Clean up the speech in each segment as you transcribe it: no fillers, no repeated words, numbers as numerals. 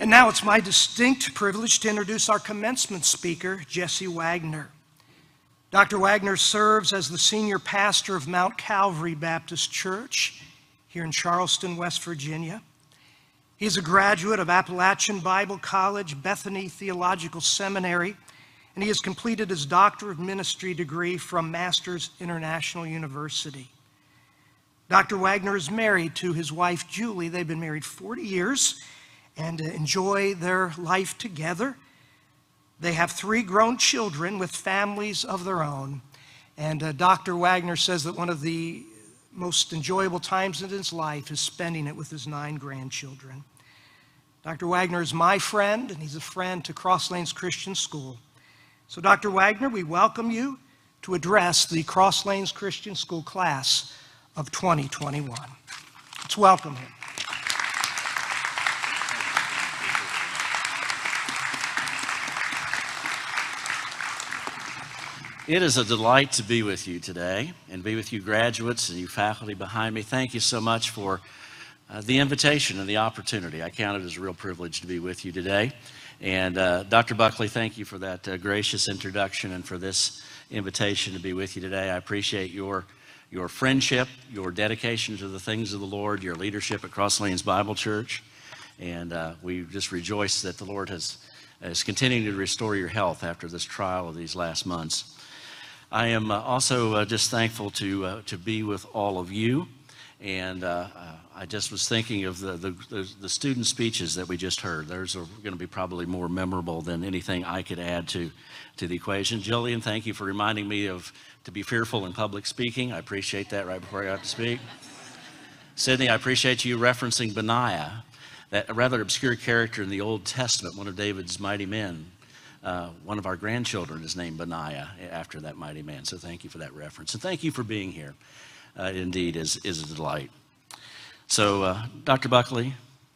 And now it's my distinct privilege to introduce our commencement speaker, Jesse Wagner. Dr. Wagner serves as the senior pastor of Mount Calvary Baptist Church here in Charleston, West Virginia. He's a graduate of Appalachian Bible College, Bethany Theological Seminary, and he has completed his Doctor of Ministry degree from Masters International University. Dr. Wagner is married to his wife, Julie. They've been married 40 years and enjoy their life together. They have 3 grown children with families of their own. And Dr. Wagner says that one of the most enjoyable times in his life is spending it with his 9 grandchildren. Dr. Wagner is my friend, and he's a friend to Cross Lanes Christian School. So Dr. Wagner, we welcome you to address the Cross Lanes Christian School class of 2021. Let's welcome him. It is a delight to be with you today and be with you graduates and you faculty behind me. Thank you so much for the invitation and the opportunity. I count it as a real privilege to be with you today. And Dr. Buckley, thank you for that gracious introduction and for this invitation to be with you today. I appreciate your friendship, your dedication to the things of the Lord, your leadership at Cross Lanes Bible Church. And we just rejoice that the Lord is continuing to restore your health after this trial of these last months. I am also just thankful to be with all of you, and I just was thinking of the student speeches that we just heard. Those are going to be probably more memorable than anything I could add to the equation. Jillian, thank you for reminding me to be fearful in public speaking. I appreciate that right before I got to speak. Sydney, I appreciate you referencing Benaiah, that rather obscure character in the Old Testament, one of David's mighty men. One of our grandchildren is named Benaiah after that mighty man. So thank you for that reference. And thank you for being here. It indeed is a delight. So Dr. Buckley,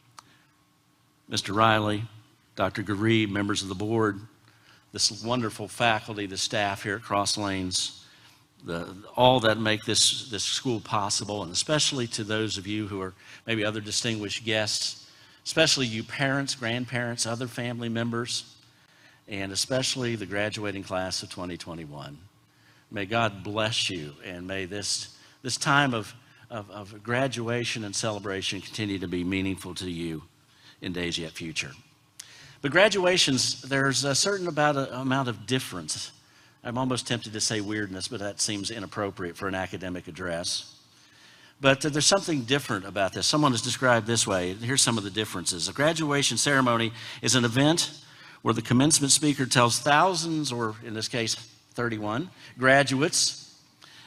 Mr. Riley, Dr. Garee, members of the board, this wonderful faculty, the staff here at Cross Lanes, all that make this school possible, and especially to those of you who are maybe other distinguished guests, especially you parents, grandparents, other family members, and especially the graduating class of 2021. May God bless you, and may this time of graduation and celebration continue to be meaningful to you in days yet future. But graduations, there's a certain amount of difference. I'm almost tempted to say weirdness, but that seems inappropriate for an academic address. But there's something different about this. Someone has described this way. Here's some of the differences. A graduation ceremony is an event where the commencement speaker tells thousands, or in this case, 31 graduates,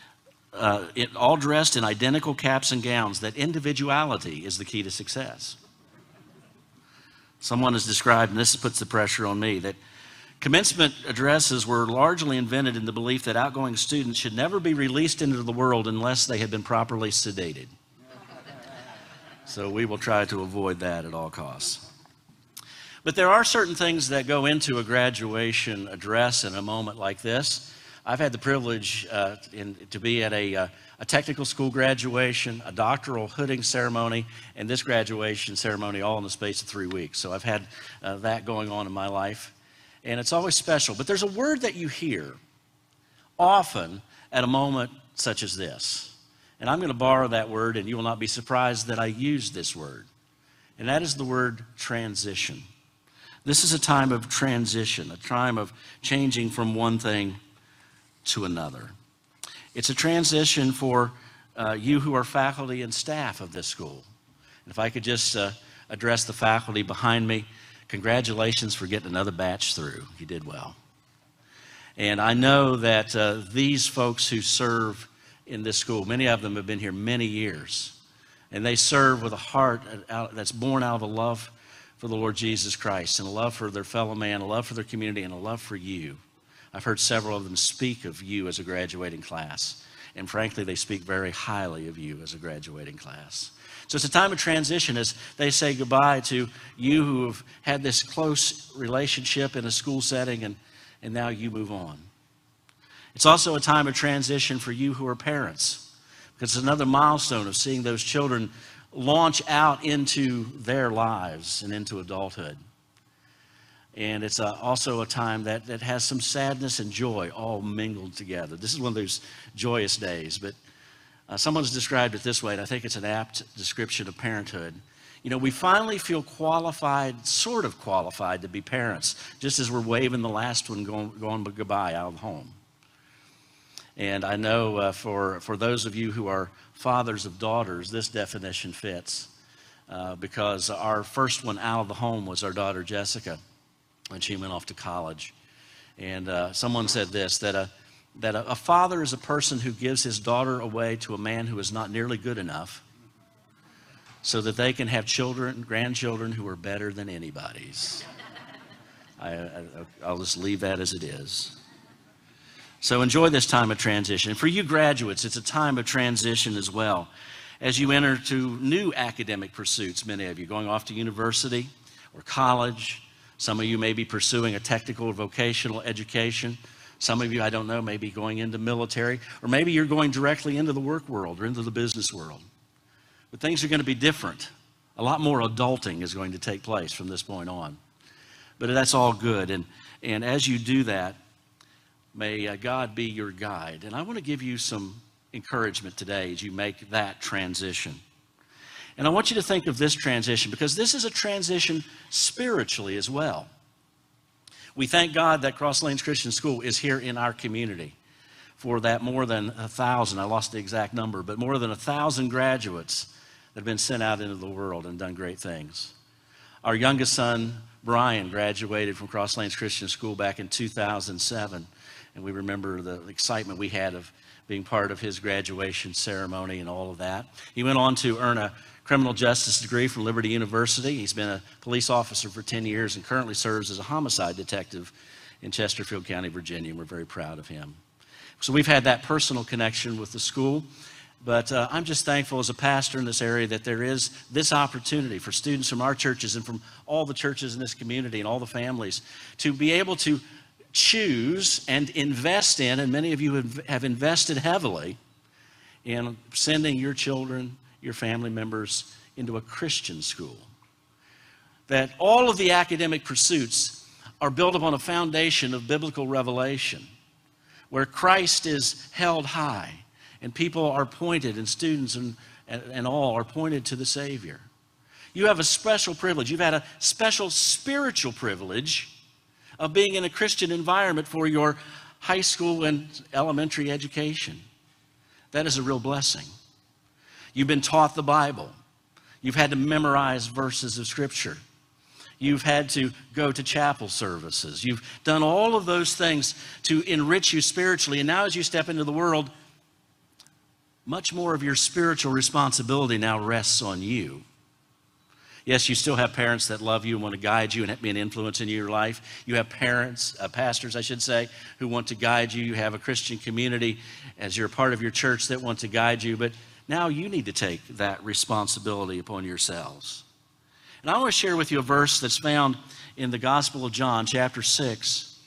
all dressed in identical caps and gowns, that individuality is the key to success. Someone has described, and this puts the pressure on me, that commencement addresses were largely invented in the belief that outgoing students should never be released into the world unless they had been properly sedated. So we will try to avoid that at all costs. But there are certain things that go into a graduation address in a moment like this. I've had the privilege to be at a technical school graduation, a doctoral hooding ceremony, and this graduation ceremony all in the space of 3 weeks. So I've had that going on in my life, and it's always special. But there's a word that you hear often at a moment such as this. And I'm going to borrow that word, and you will not be surprised that I use this word. And that is the word transition. This is a time of transition, a time of changing from one thing to another. It's a transition for you who are faculty and staff of this school. And if I could just address the faculty behind me, congratulations for getting another batch through. You did well. And I know that these folks who serve in this school, many of them have been here many years, and they serve with a heart that's born out of a love for the Lord Jesus Christ, and a love for their fellow man, a love for their community, and a love for you. I've heard several of them speak of you as a graduating class, and frankly, they speak very highly of you as a graduating class. So it's a time of transition as they say goodbye to you who have had this close relationship in a school setting, and now you move on. It's also a time of transition for you who are parents, because it's another milestone of seeing those children launch out into their lives and into adulthood. And it's also a time that has some sadness and joy all mingled together. This is one of those joyous days, but someone's described it this way, and I think it's an apt description of parenthood. You know, we finally feel qualified, sort of qualified, to be parents, just as we're waving the last one going goodbye out of home. And I know for those of you who are fathers of daughters, this definition fits because our first one out of the home was our daughter Jessica when she went off to college. And someone said this, that a father is a person who gives his daughter away to a man who is not nearly good enough so that they can have children, grandchildren who are better than anybody's. I'll just leave that as it is. So enjoy this time of transition. For you graduates, it's a time of transition as well. As you enter to new academic pursuits, many of you going off to university or college. Some of you may be pursuing a technical or vocational education. Some of you, I don't know, may be going into military, or maybe you're going directly into the work world or into the business world. But things are going to be different. A lot more adulting is going to take place from this point on. But that's all good. And as you do that, may God be your guide. And I want to give you some encouragement today as you make that transition. And I want you to think of this transition because this is a transition spiritually as well. We thank God that Cross Lanes Christian School is here in our community for that more than 1,000, I lost the exact number, but more than 1,000 graduates that have been sent out into the world and done great things. Our youngest son, Brian, graduated from Cross Lanes Christian School back in 2007, and we remember the excitement we had of being part of his graduation ceremony and all of that. He went on to earn a criminal justice degree from Liberty University. He's been a police officer for 10 years and currently serves as a homicide detective in Chesterfield County, Virginia, and we're very proud of him. So we've had that personal connection with the school, but I'm just thankful as a pastor in this area that there is this opportunity for students from our churches and from all the churches in this community and all the families to be able to choose and invest in, and many of you have invested heavily in sending your children, your family members into a Christian school. That all of the academic pursuits are built upon a foundation of biblical revelation, where Christ is held high and people are pointed, and students and all are pointed to the Savior. You have a special privilege. You've had a special spiritual privilege of being in a Christian environment for your high school and elementary education. That is a real blessing. You've been taught the Bible. You've had to memorize verses of Scripture. You've had to go to chapel services. You've done all of those things to enrich you spiritually. And now as you step into the world, much more of your spiritual responsibility now rests on you. Yes, you still have parents that love you and want to guide you and be an influence in your life. You have parents, pastors, I should say, who want to guide you. You have a Christian community as you're a part of your church that want to guide you. But now you need to take that responsibility upon yourselves. And I want to share with you a verse that's found in the Gospel of John, chapter 6.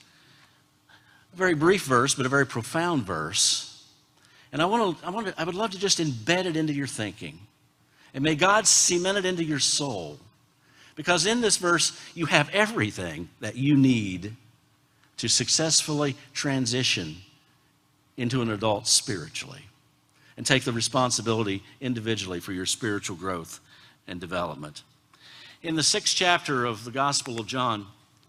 A very brief verse, but a very profound verse. And I would love to just embed it into your thinking. And may God cement it into your soul. Because in this verse, you have everything that you need to successfully transition into an adult spiritually and take the responsibility individually for your spiritual growth and development. In the 6th chapter of the Gospel of John,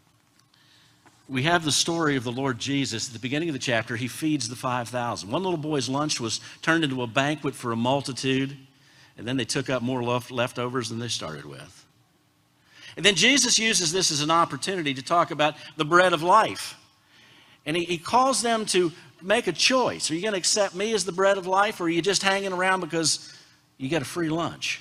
we have the story of the Lord Jesus. At the beginning of the chapter, he feeds the 5,000. One little boy's lunch was turned into a banquet for a multitude, and then they took up more leftovers than they started with. And then Jesus uses this as an opportunity to talk about the bread of life. And he calls them to make a choice. Are you going to accept me as the bread of life, or are you just hanging around because you get a free lunch?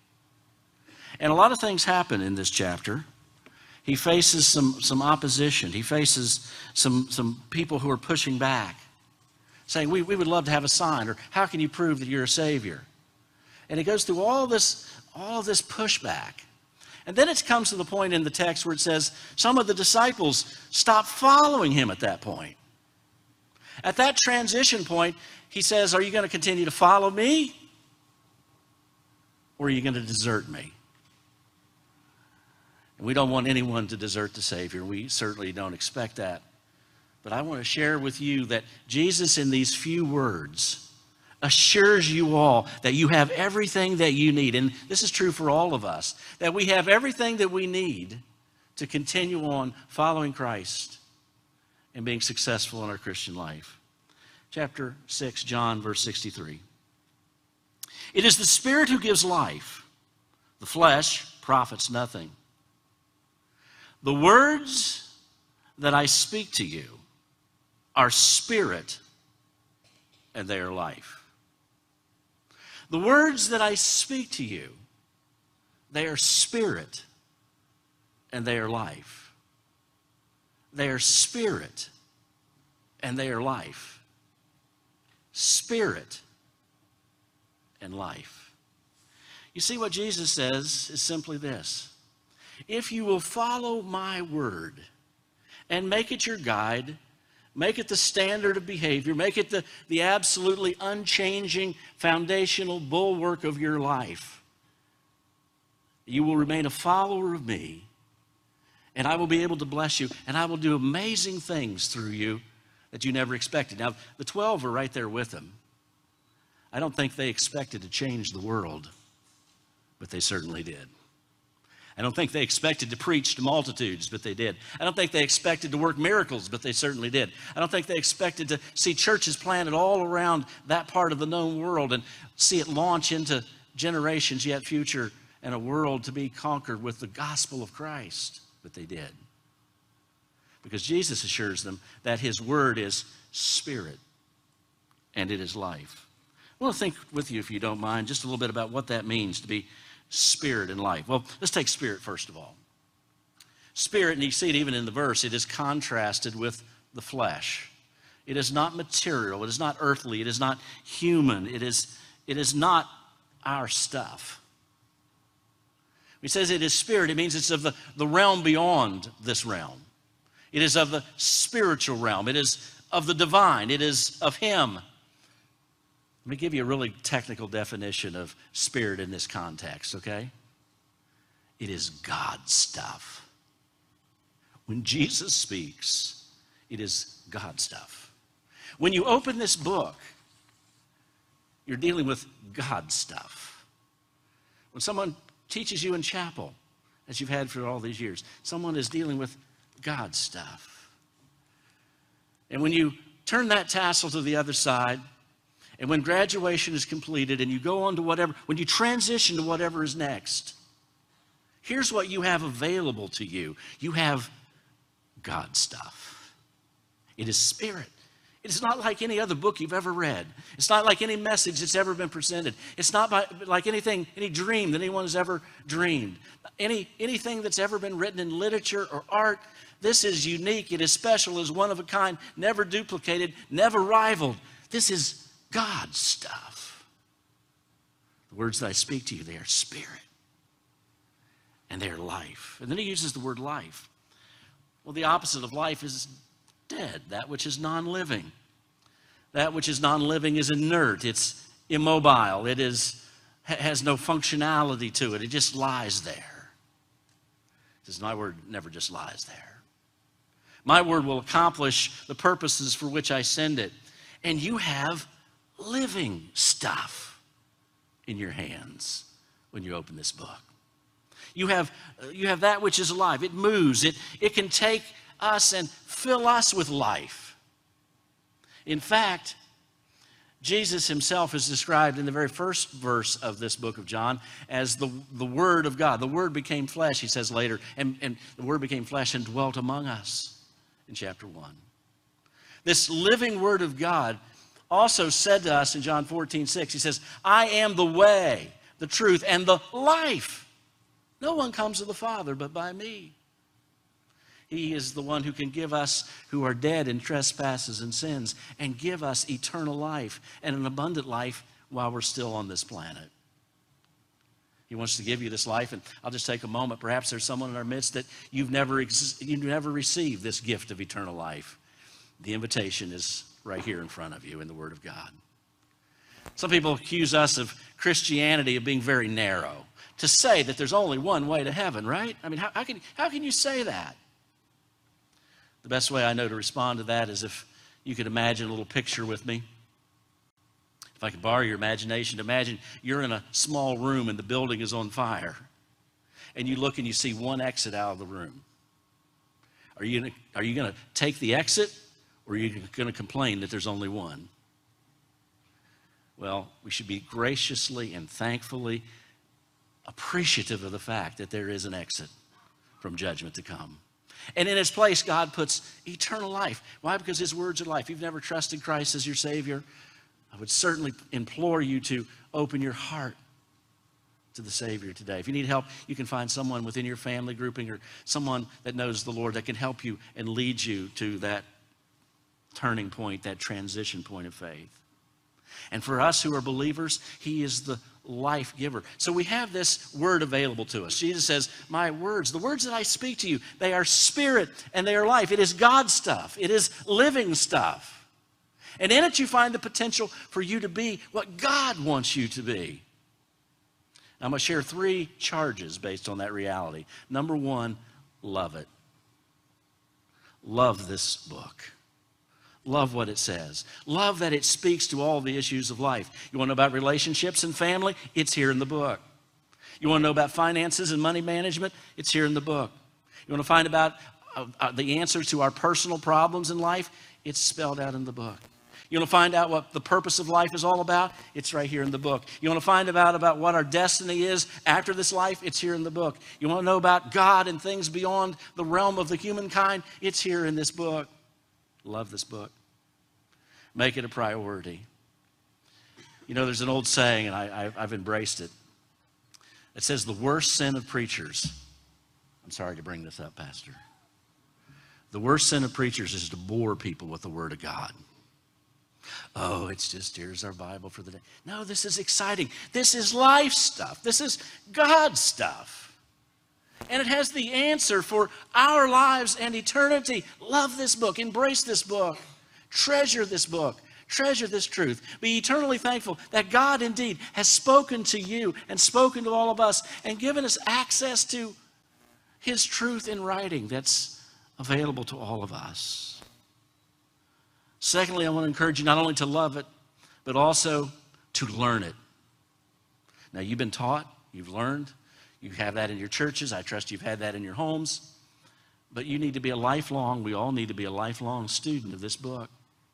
And a lot of things happen in this chapter. He faces some opposition. He faces some people who are pushing back, saying, we would love to have a sign, or how can you prove that you're a Savior? And he goes through all this pushback. And then it comes to the point in the text where it says some of the disciples stop following him at that point. At that transition point, he says, are you going to continue to follow me, or are you going to desert me? And we don't want anyone to desert the Savior. We certainly don't expect that. But I want to share with you that Jesus, in these few words, assures you all that you have everything that you need. And this is true for all of us, that we have everything that we need to continue on following Christ and being successful in our Christian life. Chapter 6, John, verse 63. It is the Spirit who gives life. The flesh profits nothing. The words that I speak to you are spirit, and they are life. The words that I speak to you, they are spirit, and they are life. They are spirit, and they are life. Spirit and life. You see, what Jesus says is simply this: if you will follow my word and make it your guide, make it the standard of behavior, make it the absolutely unchanging foundational bulwark of your life, you will remain a follower of me, and I will be able to bless you, and I will do amazing things through you that you never expected. Now, the 12 are right there with him. I don't think they expected to change the world, but they certainly did. I don't think they expected to preach to multitudes, but they did. I don't think they expected to work miracles, but they certainly did. I don't think they expected to see churches planted all around that part of the known world and see it launch into generations yet future and a world to be conquered with the gospel of Christ, but they did. Because Jesus assures them that his word is spirit and it is life. I want to think with you, if you don't mind, just a little bit about what that means to be spirit and life. Well, let's take spirit first of all. Spirit, and you see it even in the verse, it is contrasted with the flesh. It is not material, it is not earthly, it is not human, it is not our stuff. When he says it is spirit, it means it's of the realm beyond this realm. It is of the spiritual realm. It is of the divine. It is of him. Let me give you a really technical definition of spirit in this context, okay? It is God stuff. When Jesus speaks, it is God stuff. When you open this book, you're dealing with God stuff. When someone teaches you in chapel, as you've had for all these years, someone is dealing with God stuff. And when you turn that tassel to the other side, and when graduation is completed and you go on to whatever, when you transition to whatever is next, here's what you have available to you. You have God stuff. It is spirit. It is not like any other book you've ever read. It's not like any message that's ever been presented. It's not like anything, any dream that anyone has ever dreamed. Anything that's ever been written in literature or art. This is unique. It is special. It is one of a kind, never duplicated, never rivaled. This is God's stuff. The words that I speak to you, they are spirit and they are life. And then he uses the word life. Well, the opposite of life is dead, that which is non-living. That which is non-living is inert. It's immobile. It has no functionality to it. It just lies there. Because my word never just lies there. My word will accomplish the purposes for which I send it. And you have living stuff in your hands when you open this book. You have that which is alive. It moves. It can take us and fill us with life. In fact, Jesus himself is described in the very first verse of this book of John as the Word of God. The Word became flesh, he says later, and the Word became flesh and dwelt among us in chapter 1. This living Word of God also said to us in John 14:6, he says, I am the way, the truth, and the life. No one comes to the Father but by me. He is the one who can give us who are dead in trespasses and sins and give us eternal life and an abundant life while we're still on this planet. He wants to give you this life, and I'll just take a moment. Perhaps there's someone in our midst that you've never received this gift of eternal life. The invitation is right here in front of you in the Word of God. Some people accuse us of Christianity of being very narrow, to say that there's only one way to heaven, right? I mean, how can you say that? The best way I know to respond to that is if you could imagine a little picture with me. If I could borrow your imagination, imagine you're in a small room and the building is on fire. And you look and you see one exit out of the room. Are you going to take the exit, or are you going to complain that there's only one? Well, we should be graciously and thankfully appreciative of the fact that there is an exit from judgment to come. And in its place, God puts eternal life. Why? Because his words are life. If you've never trusted Christ as your Savior, I would certainly implore you to open your heart to the Savior today. If you need help, you can find someone within your family grouping or someone that knows the Lord that can help you and lead you to that turning point, that transition point of faith. And for us who are believers, he is the life giver. So we have this word available to us. Jesus says, my words, the words that I speak to you, they are spirit and they are life. It is God stuff. It is living stuff. And in it you find the potential for you to be what God wants you to be. I'm going to share 3 charges based on that reality. Number 1, love it. Love this book. Love what it says. Love that it speaks to all the issues of life. You want to know about relationships and family? It's here in the book. You want to know about finances and money management? It's here in the book. You want to find about the answers to our personal problems in life? It's spelled out in the book. You want to find out what the purpose of life is all about? It's right here in the book. You want to find about what our destiny is after this life? It's here in the book. You want to know about God and things beyond the realm of the humankind? It's here in this book. Love this book. Make it a priority. You know, there's an old saying, and I've embraced it. It says the worst sin of preachers, I'm sorry to bring this up, Pastor. The worst sin of preachers is to bore people with the Word of God. Oh, it's just, here's our Bible for the day. No, this is exciting. This is life stuff. This is God stuff. And it has the answer for our lives and eternity. Love this book. Embrace this book. Treasure this book. Treasure this truth. Be eternally thankful that God indeed has spoken to you and spoken to all of us and given us access to his truth in writing that's available to all of us. Secondly, I want to encourage you not only to love it, but also to learn it. Now, you've been taught, you've learned, you have that in your churches. I trust you've had that in your homes. But you need to be we all need to be a lifelong student of this book.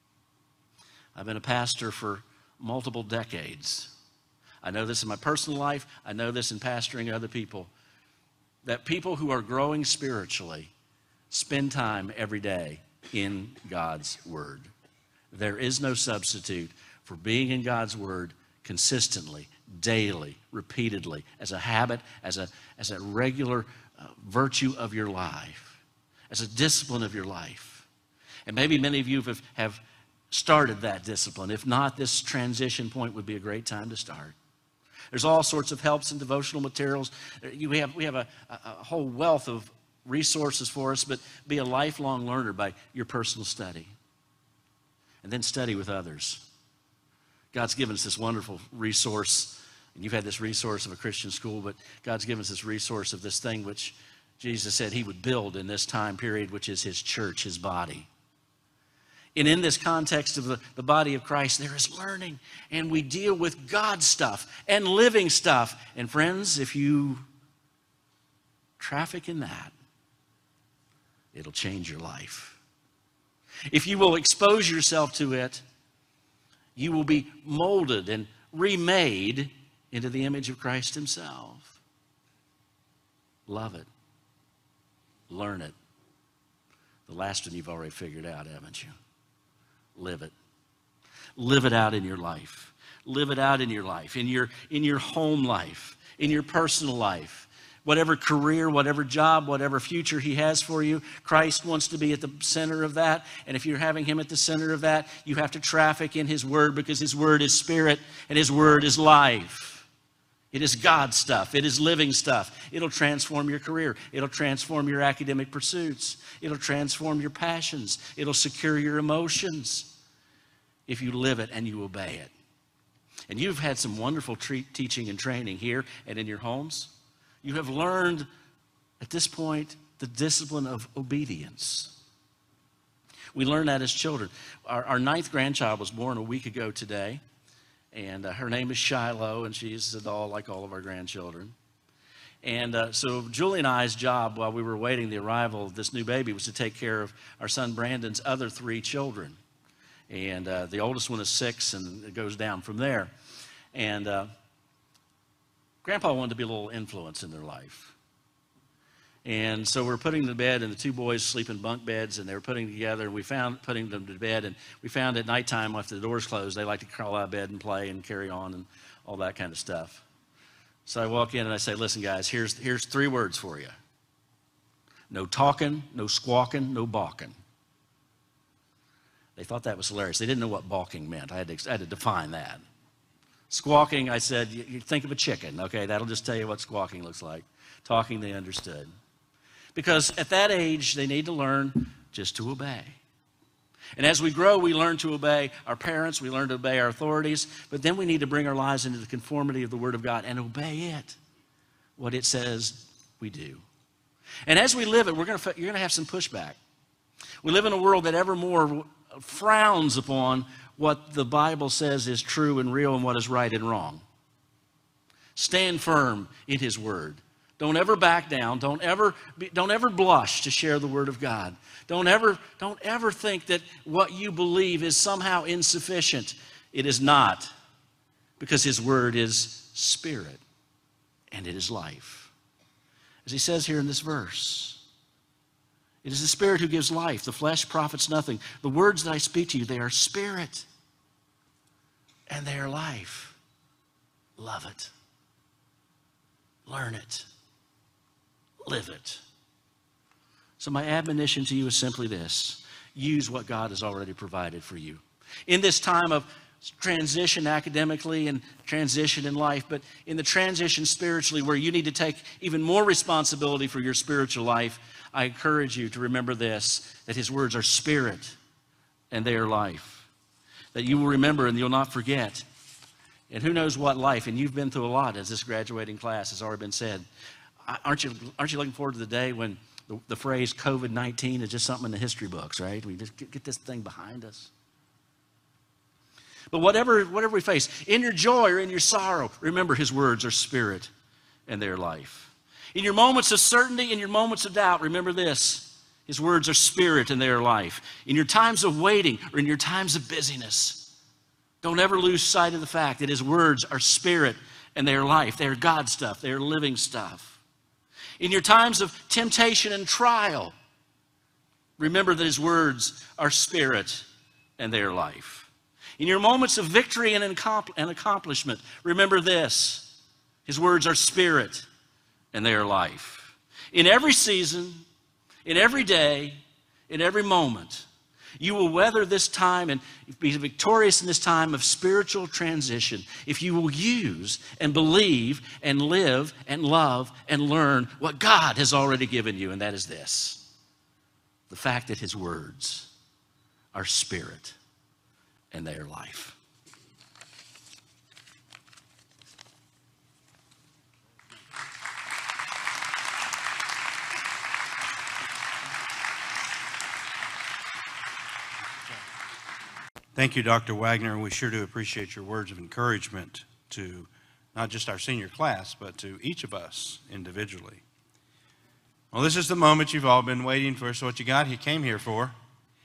I've been a pastor for multiple decades. I know this in my personal life. I know this in pastoring other people. That people who are growing spiritually spend time every day in God's Word. There is no substitute for being in God's Word consistently, daily, repeatedly, as a habit, as a regular virtue of your life, as a discipline of your life. And maybe many of you have started that discipline. If not, this transition point would be a great time to start. There's all sorts of helps and devotional materials. We have a whole wealth of resources for us, but be a lifelong learner by your personal study. And then study with others. God's given us this wonderful resource, and you've had this resource of a Christian school, but God's given us this resource of this thing which Jesus said he would build in this time period, which is his church, his body. And in this context of the body of Christ, there is learning, and we deal with God stuff and living stuff. And friends, if you traffic in that, it'll change your life. If you will expose yourself to it, you will be molded and remade into the image of Christ himself. Love it. Learn it. The last one you've already figured out, haven't you? Live it. Live it out in your life. Live it out in your life, in your home life, in your personal life. Whatever career, whatever job, whatever future he has for you, Christ wants to be at the center of that. And if you're having him at the center of that, you have to traffic in his word, because his word is spirit and his word is life. It is God stuff. It is living stuff. It'll transform your career. It'll transform your academic pursuits. It'll transform your passions. It'll secure your emotions if you live it and you obey it. And you've had some wonderful teaching and training here and in your homes. You have learned, at this point, the discipline of obedience. We learned that as children. Our 9th grandchild was born a week ago today, and her name is Shiloh, and she's a doll like all of our grandchildren. And so Julie and I's job while we were waiting the arrival of this new baby was to take care of our son Brandon's other 3 children. And the oldest one is 6, and it goes down from there. And Grandpa wanted to be a little influence in their life. And so we're putting them to bed, and the 2 boys sleep in bunk beds, and they were putting together, and we found putting them to bed, and we found at nighttime after the doors closed, they like to crawl out of bed and play and carry on and all that kind of stuff. So I walk in and I say, listen guys, here's 3 words for you. No talking, no squawking, no balking. They thought that was hilarious. They didn't know what balking meant. I had to define that. Squawking, I said, you think of a chicken, okay? That'll just tell you what squawking looks like. Talking, they understood. Because at that age, they need to learn just to obey. And as we grow, we learn to obey our parents, we learn to obey our authorities, but then we need to bring our lives into the conformity of the Word of God and obey it, what it says we do. And as we live it, you're going to have some pushback. We live in a world that ever more frowns upon what the Bible says is true and real and what is right and wrong. Stand firm in His Word. Don't ever back down. Don't ever blush to share the Word of God. Don't ever think that what you believe is somehow insufficient. It is not, because His Word is spirit and it is life. As He says here in this verse, it is the Spirit who gives life. The flesh profits nothing. The words that I speak to you, they are spirit and they are life. Love it. Learn it. Live it. So my admonition to you is simply this. Use what God has already provided for you. In this time of transition academically and transition in life, but in the transition spiritually where you need to take even more responsibility for your spiritual life, I encourage you to remember this, that His words are spirit and they are life. That you will remember and you'll not forget. And who knows what life, and you've been through a lot as this graduating class has already been said. Aren't you looking forward to the day when the phrase COVID-19 is just something in the history books, right? We just get this thing behind us. But whatever we face, in your joy or in your sorrow, remember His words are spirit and they're life. In your moments of certainty, in your moments of doubt, remember this. His words are spirit and they are life. In your times of waiting or in your times of busyness, don't ever lose sight of the fact that His words are spirit and they are life. They are God stuff. They are living stuff. In your times of temptation and trial, remember that His words are spirit and they are life. In your moments of victory and accomplishment, remember this. His words are spirit and they are life. In every season, in every day, in every moment, you will weather this time and be victorious in this time of spiritual transition if you will use and believe and live and love and learn what God has already given you, and that is this. The fact that His words are spirit and they are life. Thank you, Dr. Wagner, and we sure do appreciate your words of encouragement to not just our senior class, but to each of us individually. Well, this is the moment you've all been waiting for. So what you came here for.